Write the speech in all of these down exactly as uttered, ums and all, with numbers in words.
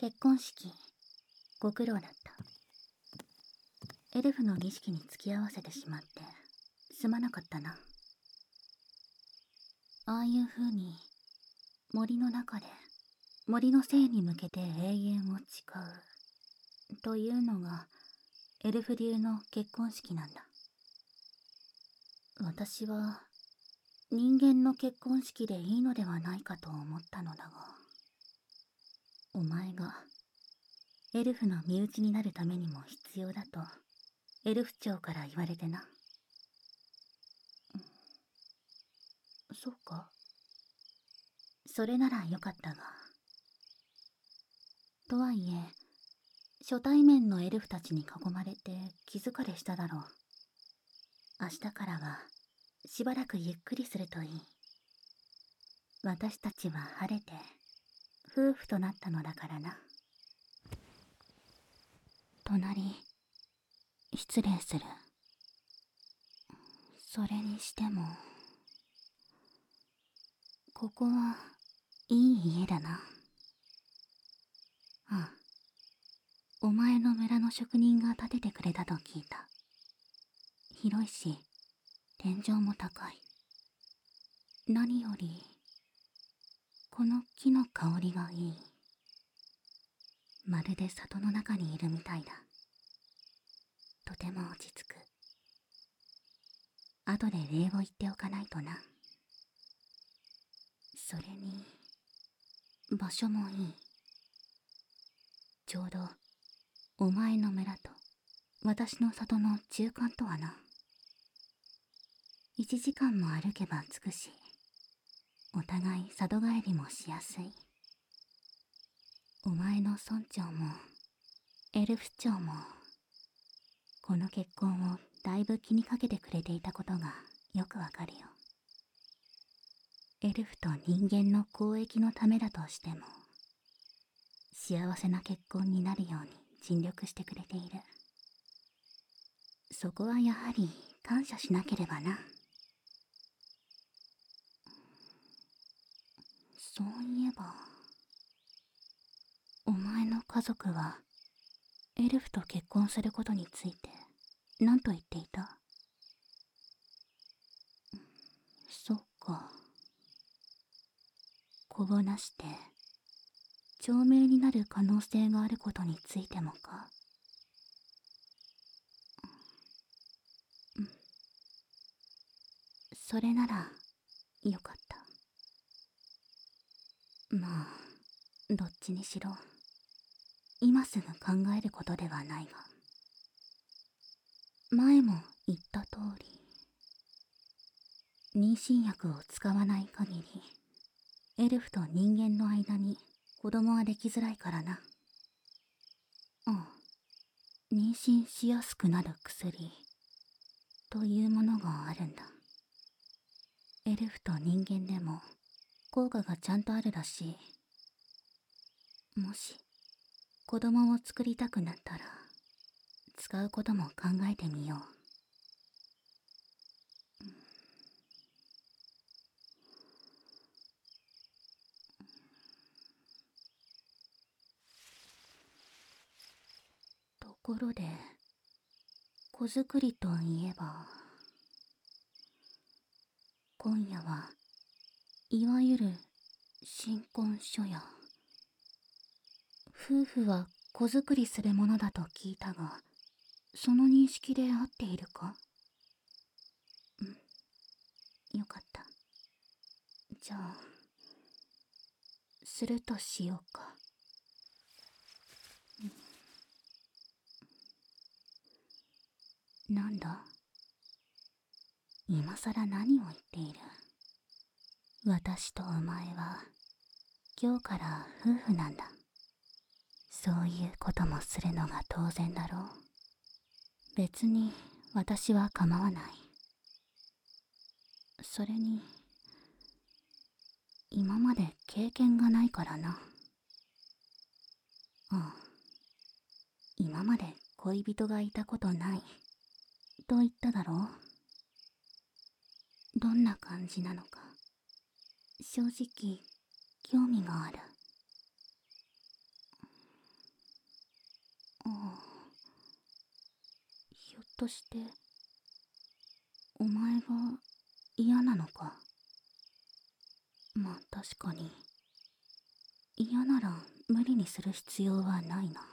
結婚式、ご苦労だった。エルフの儀式に付き合わせてしまって、すまなかったな。ああいう風に、森の中で、森の生に向けて永遠を誓う、というのが、エルフ流の結婚式なんだ。私は、人間の結婚式でいいのではないかと思ったのだが、お前が、エルフの身内になるためにも必要だと、エルフ長から言われてな。そうか。それならよかったが。とはいえ、初対面のエルフたちに囲まれて気疲れしただろう。明日からは、しばらくゆっくりするといい。私たちは晴れて、夫婦となったのだからな。隣、失礼する。それにしても、ここは、いい家だな。ああ。お前の村の職人が建ててくれたと聞いた。広いし、天井も高い。何より、この木の香りがいい。まるで里の中にいるみたいだ。とても落ち着く。後で礼を言っておかないとな。それに、場所もいい。ちょうど、お前の村と私の里の中間とはな。一時間も歩けば着くし、お互い里帰りもしやすい。お前の村長も、エルフ長も、この結婚をだいぶ気にかけてくれていたことがよくわかるよ。エルフと人間の交易のためだとしても、幸せな結婚になるように尽力してくれている。そこはやはり感謝しなければな。そういえば、お前の家族は、エルフと結婚することについて、何と言っていた？そっか。子をなして、長命になる可能性があることについてもか。うん。それなら、よかった。まあ、どっちにしろ、今すぐ考えることではないが。前も言った通り、妊娠薬を使わない限り、エルフと人間の間に子供はできづらいからな。ああ、妊娠しやすくなる薬、というものがあるんだ。エルフと人間でも、効果がちゃんとあるらしい。もし、子供を作りたくなったら、使うことも考えてみよう。ところで、子作りといえば、今夜は、いわゆる新婚書や、夫婦は子作りするものだと聞いたが、その認識で合っているか？うん、よかった。じゃあ、するとしようか。うん、なんだ？今さら何を言っている？私とお前は、今日から夫婦なんだ。そういうこともするのが当然だろう。別に私は構わない。それに、今まで経験がないからな。ああ、今まで恋人がいたことない、と言っただろう。どんな感じなのか、正直、興味がある。 ああ、ひょっとしてお前が嫌なのか。まあ確かに嫌なら無理にする必要はないな。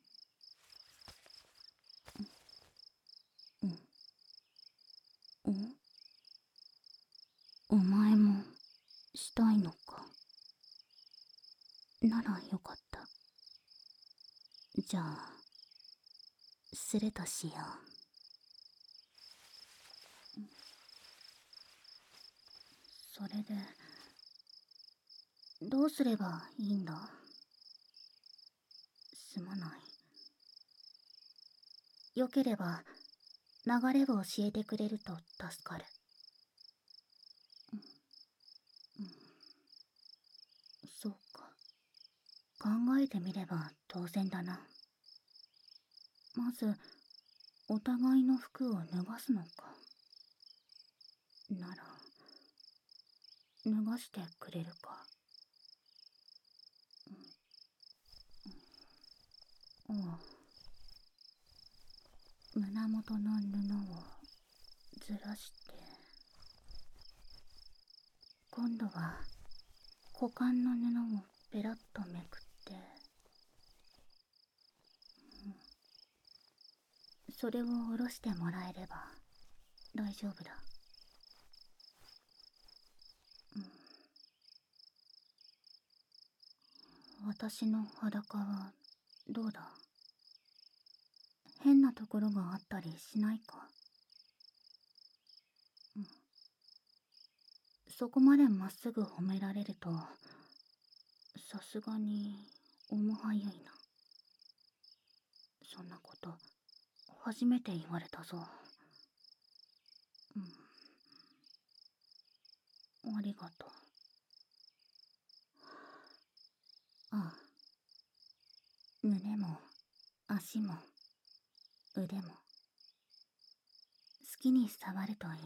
うんうん。お前もしたいのか。ならよかった。じゃあするとしよう。それでどうすればいいんだ。すまない。よければ流れを教えてくれると助かる。うん、そうか。考えてみれば当然だな。まずお互いの服を脱がすのか。なら脱がしてくれるか。うん、ああ、胸元の布をずらして、今度は股間の布をペラッとめくって、うん、それを下ろしてもらえれば大丈夫だ。うん、私の裸はどうだ。変なところがあったりしないか。うん、そこまでまっすぐ褒められるとさすがにおもはゆいな。そんなこと初めて言われたぞ。うん、ありがとう。ああ、胸も足も腕も好きに触るといい。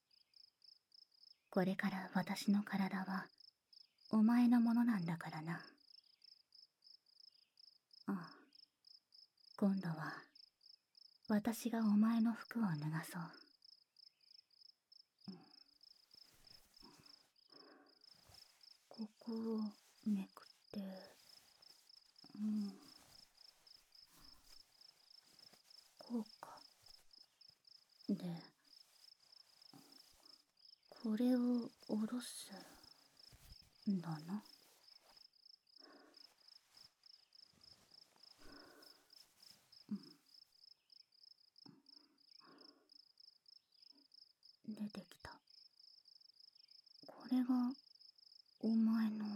これから私の体はお前のものなんだからな。ああ、今度は私がお前の服を脱がそう。うん、ここをめくって、うん、こうか。で、これを下ろすんだな。うん、出てきた。これがお前の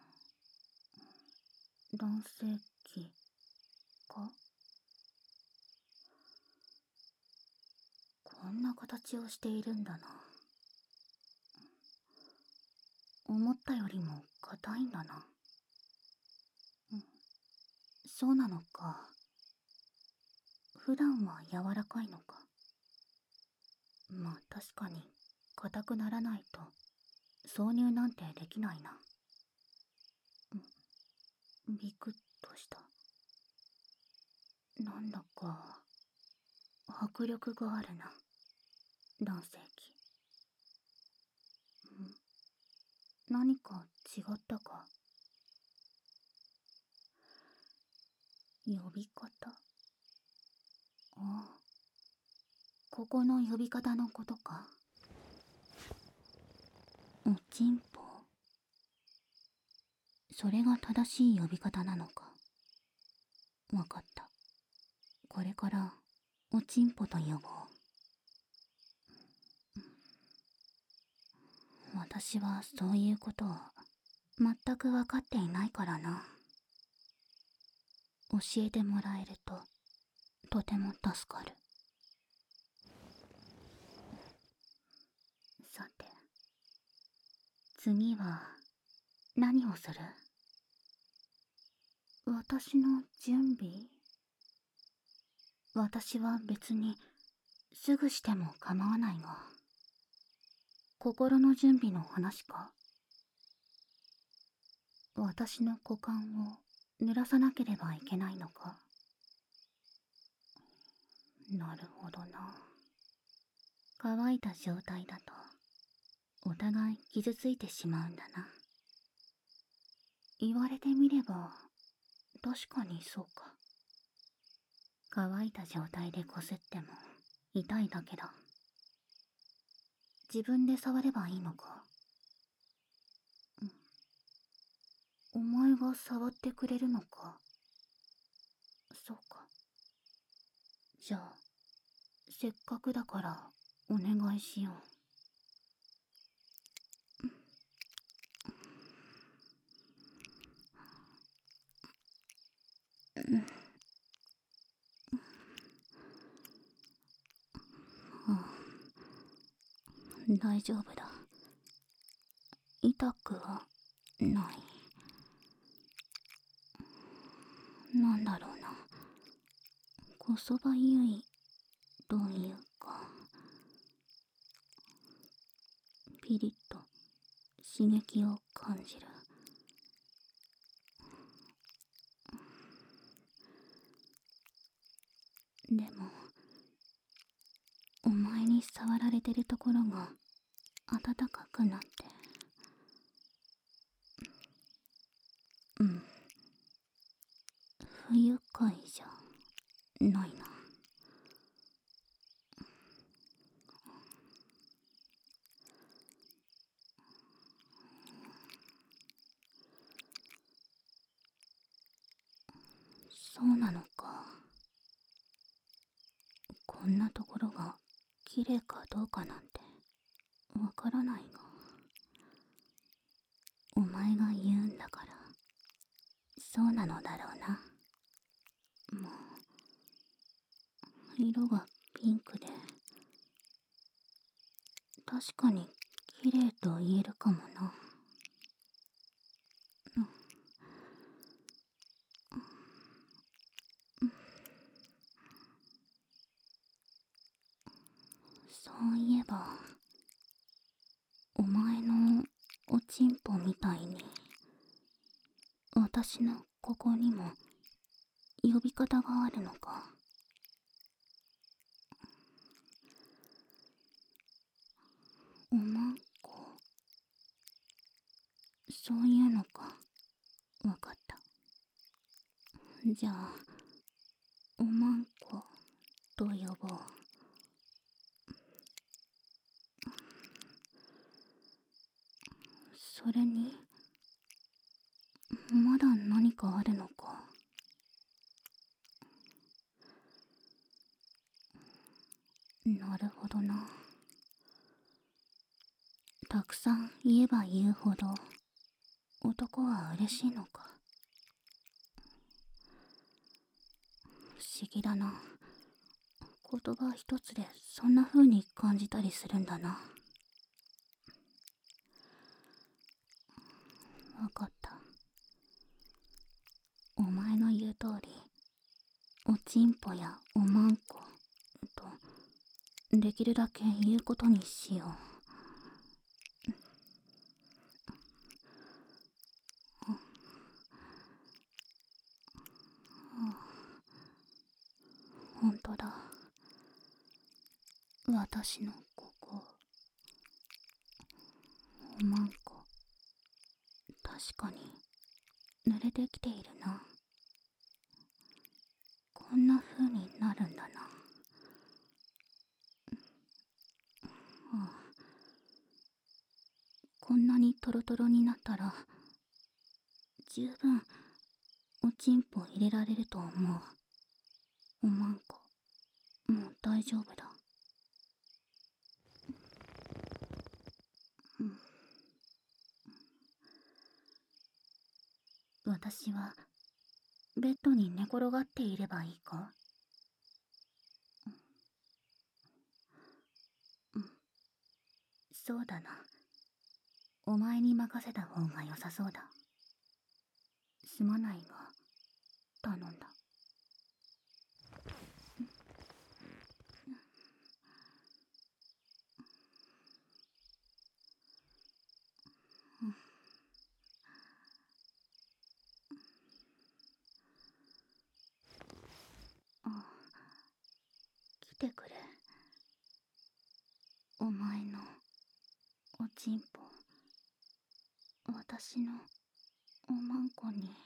男性器か。こんな形をしているんだな。思ったよりも硬いんだな。うん、そうなのか。普段は柔らかいのか。まあ確かに硬くならないと挿入なんてできないな。うん、ビクッとした。なんだか迫力があるな、男性器。うん、何か違ったか。呼び方。ああ、ここの呼び方のことか。おちんぽ。それが正しい呼び方なのか。わかった。これからおちんぽと呼ぼう。私はそういうことを全く分かっていないからな。教えてもらえるととても助かる。さて、次は何をする？私の準備？私は別にすぐしても構わないが、心の準備の話か？私の股間を濡らさなければいけないのか？ なるほどな。乾いた状態だとお互い傷ついてしまうんだな。言われてみれば確かにそうか。乾いた状態でこすっても痛いだけだ。自分で触ればいいのか。お前が触ってくれるのか。そうか。じゃあせっかくだからお願いしよう。うん。ああ、大丈夫だ。痛くはない。なんだろうな。こそばゆいというか、ピリッと刺激を感じる。でもお前に触られてるところが暖かくなって、うん、不愉快じゃないな。そうなのか。こんなところが綺麗かどうかなんてわからないが、お前が言うんだからそうなのだろうな。もう色がピンクで確かに綺麗と言えるかもな。そういえばお前のおちんぽみたいに私のここにも呼び方があるのか。おまんこ。そういうのか。わかった。じゃあおまんこと呼ぼう。それにまだ何かあるのか。なるほどな。たくさん言えば言うほど男は嬉しいのか。不思議だな。言葉一つでそんな風に感じたりするんだな。わかった。お前の言う通りおちんぽやおまんことできるだけ言うことにしよう。ほんとだ。私のここおまんこ確かに濡れてきているな。こんな風になるんだな。ああ、こんなにトロトロになったら十分おちんぽ入れられると思う。おまんこもう大丈夫だ。うん、私はベッドに寝転がっていればいいか。うん、そうだな。お前に任せた方が良さそうだ。すまないが頼んだ。あ、 私のおまんこに。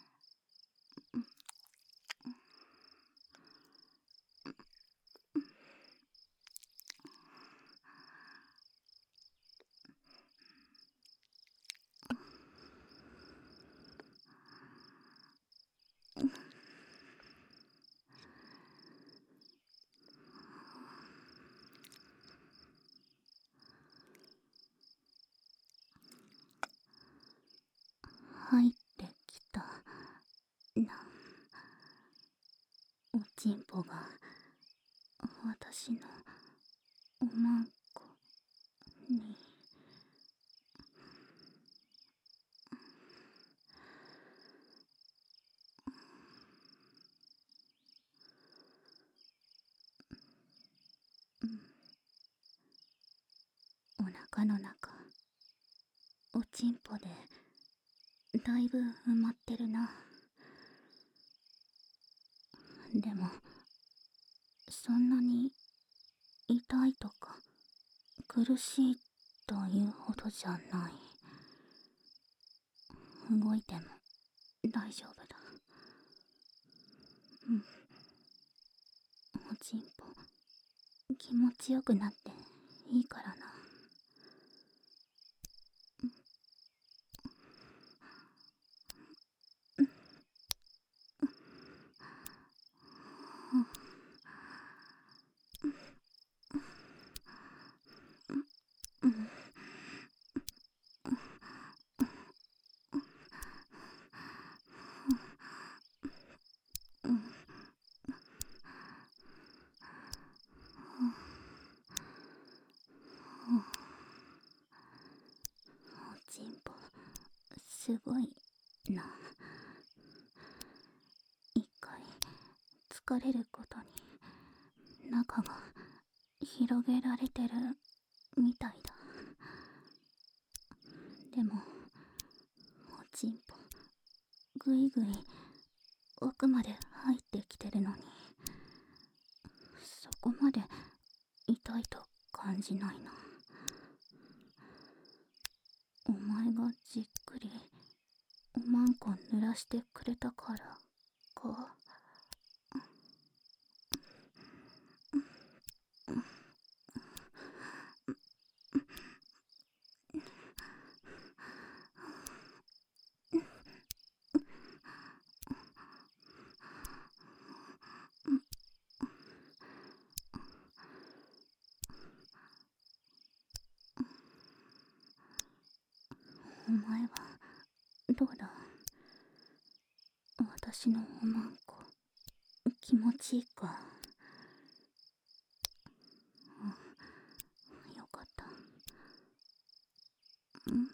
入ってきたな。おちんぽが私のおまんこに。お腹の中、おちんぽでだいぶ埋まってるな。でもそんなに痛いとか苦しいというほどじゃない。動いても大丈夫だ。うん。おちんぽ気持ちよくなっていいからな。おちんぽすごいな。一回疲れることに中が広げられてるみたいだ。でもおちんぽぐいぐい奥まで入ってきてるのにそこまで痛いと感じないな。お前がじっくりおまんこ濡らしてくれたからか。お前はどうだ。私のおまんこ気持ちいいか。うん、よかった。ん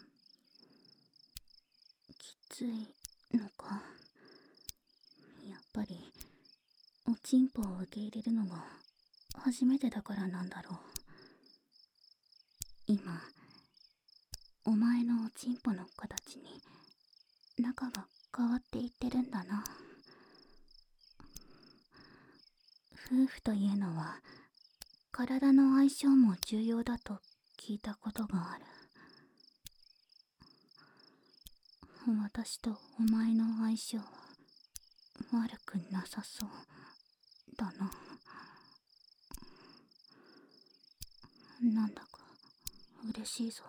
きついのか。やっぱりおちんぽを受け入れるのが初めてだからなんだろう。今お前のおちんぽの形に中が変わっていってるんだな。夫婦というのは体の相性も重要だと聞いたことがある。私とお前の相性は悪くなさそうだな。なんだか嬉しいぞ。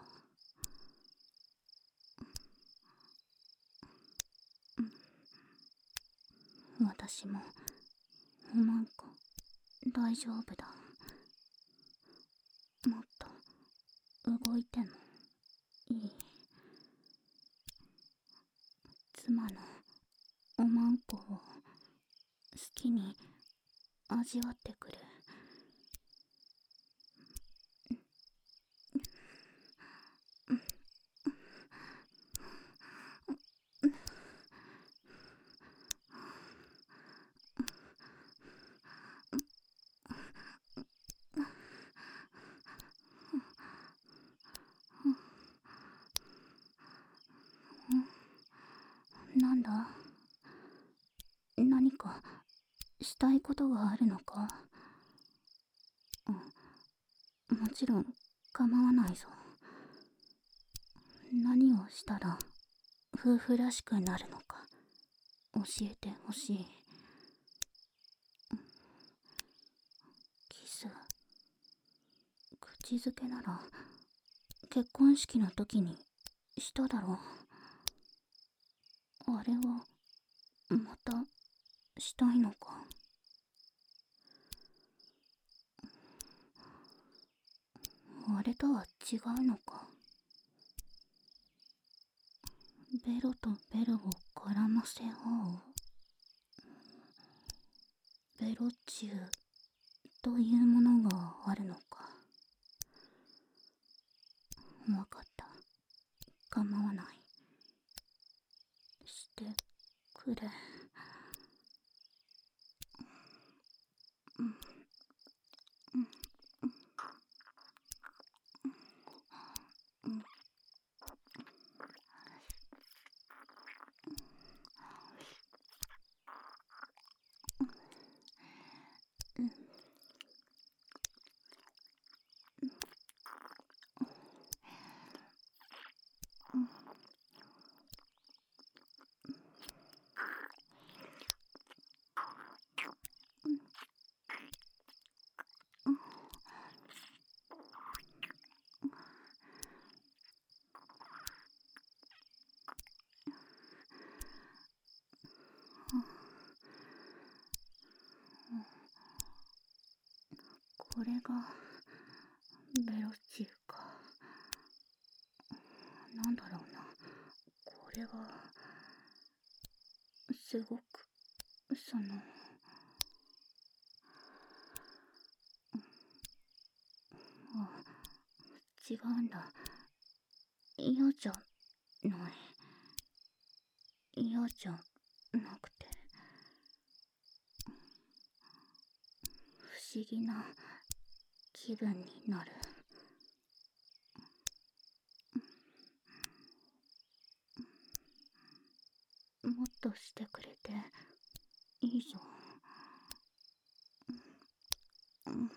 私もおまんこ大丈夫だ。もっと動いてもいい。妻のおまんこを好きに味わってくる。なんだ、何かしたいことがあるのか。うん、もちろん構わないぞ。何をしたら夫婦らしくなるのか教えてほしい。キス、口づけなら結婚式の時にしただろう。あれをまたしたいのか。あれとは違うのか。ベロとベロを絡ませ合うベロチューというものがあるのか。わかった。構わない。してくれ。うんうんうんうんこれがベロチューか。なんだろうな。これはすごくそのあ違うんだ。嫌じゃない。嫌じゃなくて不思議な気分になる。もっとしてくれていいぞ。うん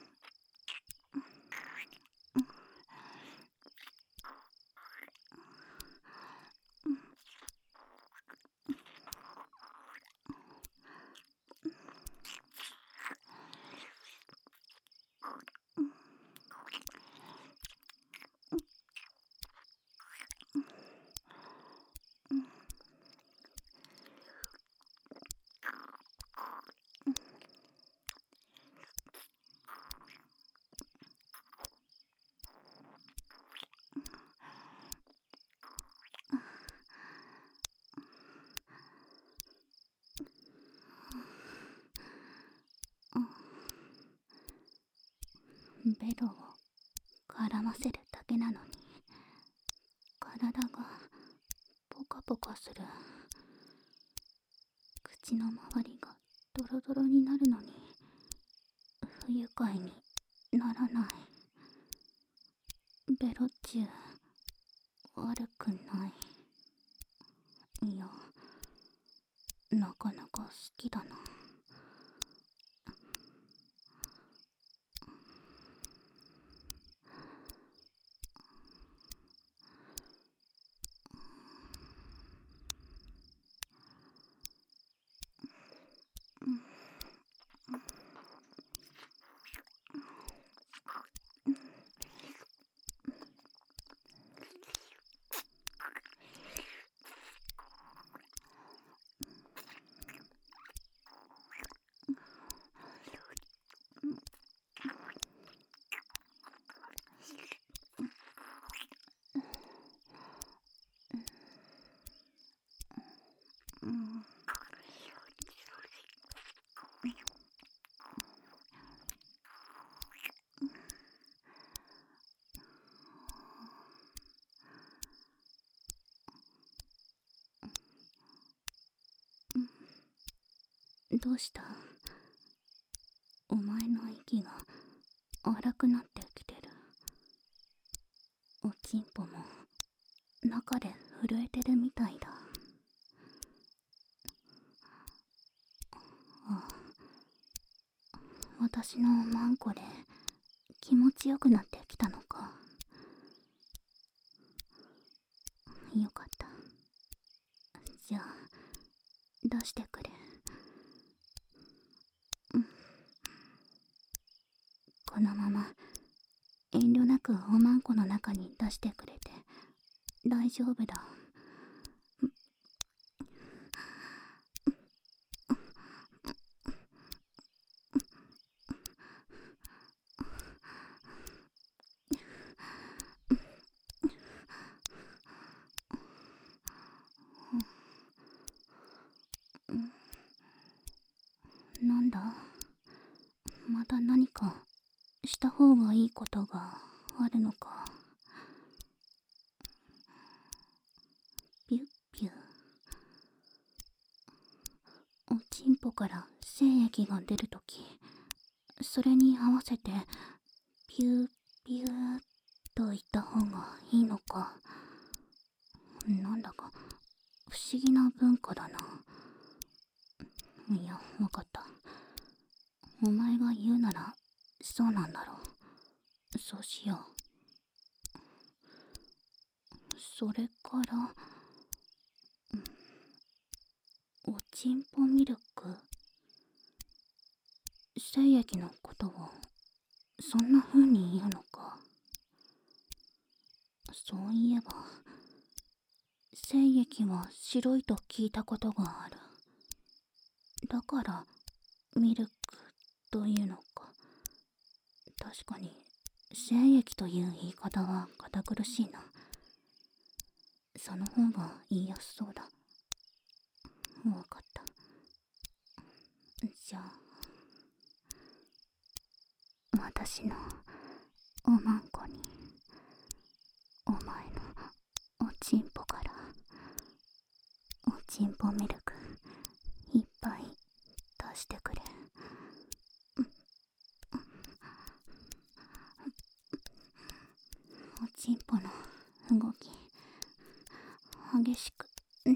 ベロを絡ませるだけなのに体がポカポカする。口の周りがドロドロになるのに不愉快にならない。ベロチュー悪くない。いや、なかなか好きだな。うんどうした？お前の息が荒くなってきてる。おちんぽも中で震えてるみたいだ。あ、私のマンコで気持ちよくなってきたのか。よかった。 じゃあ出してくれ。うん、このまま遠慮なくおまんこの中に出してくれて大丈夫だ。なんだ、また何かした方がいいことがあるのか。ピュッピュ。おちんぽから精液が出るとき、それに合わせてピューピューと言った方がいいのか。なんだか不思議な文化だな。いや、わかった。お前が言うならそうなんだろう。そうしよう。それから、おちんぽミルク。精液のことをそんな風に言うのか。そういえば精液は白いと聞いたことがある。だからミルクというのか。確かに精液という言い方は堅苦しいな。その方が言いやすそうだ。わかった。じゃあ私のおまんこにお前のおちんぽからおちんぽミルクいっぱい出してくれ。おちんぽの動き激しくなった。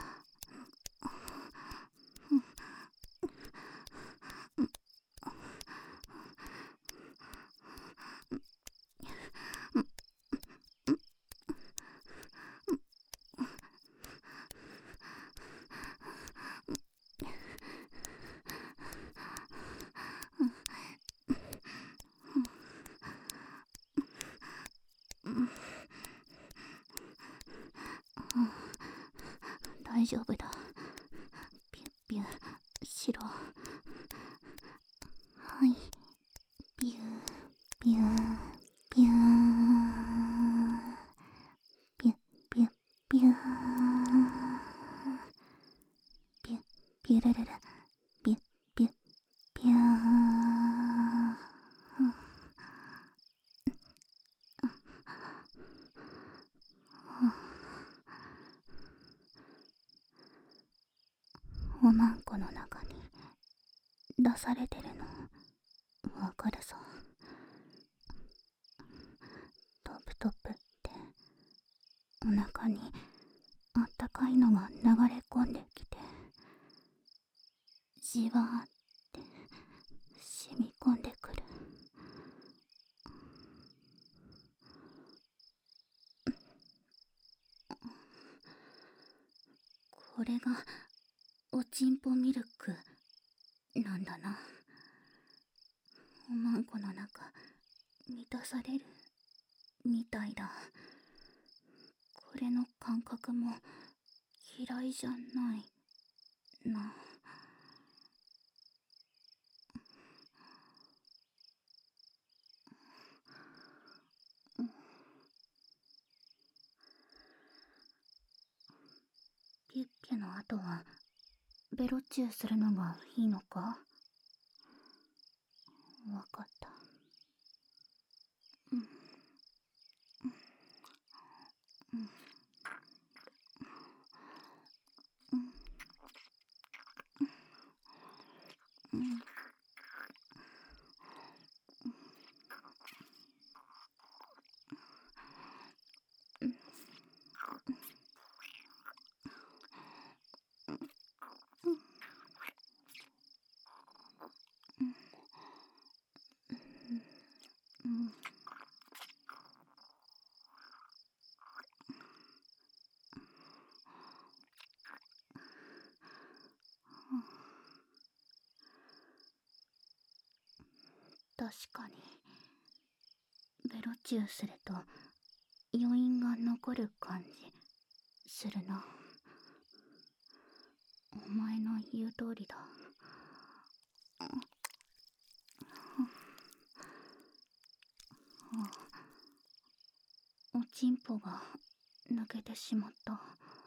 大丈夫だ。ピュッピュしろ。はい、ピューピューピューピュッピュッピューピュッピュルルルピュッピュッピュー。おまんこの中に出されてるのわかるぞ。トプトプってお腹にあったかいのが流れ込んできてじわーって染み込んでくる。これがおちんぽミルクなんだな。おまんこの中満たされるみたいだ。これの感覚も嫌いじゃないな。ピュッピュの後はベロチューするのがいいのか。わかった。うんうんうんうん確かにベロチューすると余韻が残る感じするな。お前の言う通りだ。おちんぽが抜けてしまった。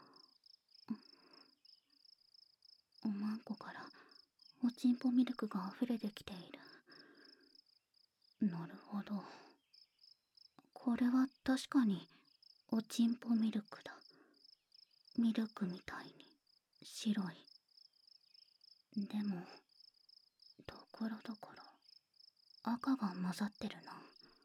おまんこからおちんぽミルクが溢れてきている。なるほど、これは確かにおちんぽミルクだ。ミルクみたいに白い。でもところどころ赤が混ざってるな。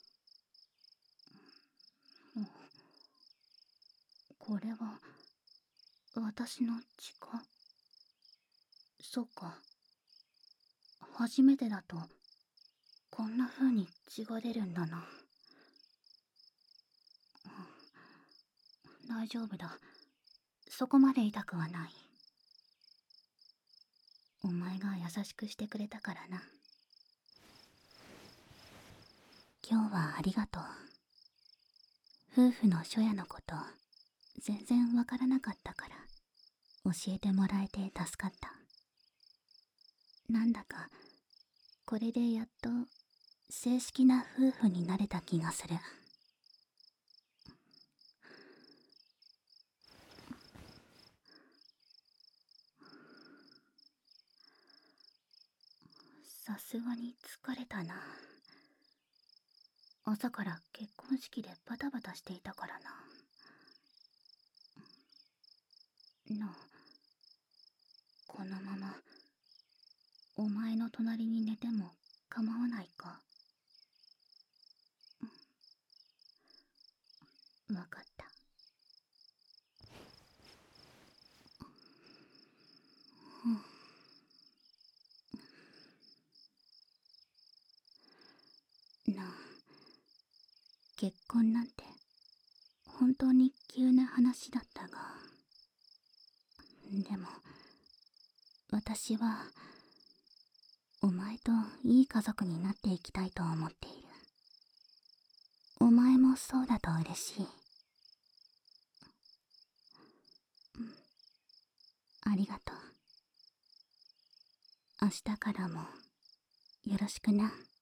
うん、これは私の血か。そうか、初めてだとこんな風に血が出るんだな。大丈夫だ、そこまで痛くはない。お前が優しくしてくれたからな。今日はありがとう。夫婦の初夜のこと全然わからなかったから教えてもらえて助かった。なんだかこれでやっと正式な夫婦になれた気がする。さすがに疲れたな。朝から結婚式でバタバタしていたからな。なあ、このままお前の隣に寝ても構わないか。わかった。なあ、結婚なんて本当に急な話だったが、でも私はお前といい家族になっていきたいと思っている。お前もそうだと嬉しい。うん、ありがとう。明日からもよろしくな。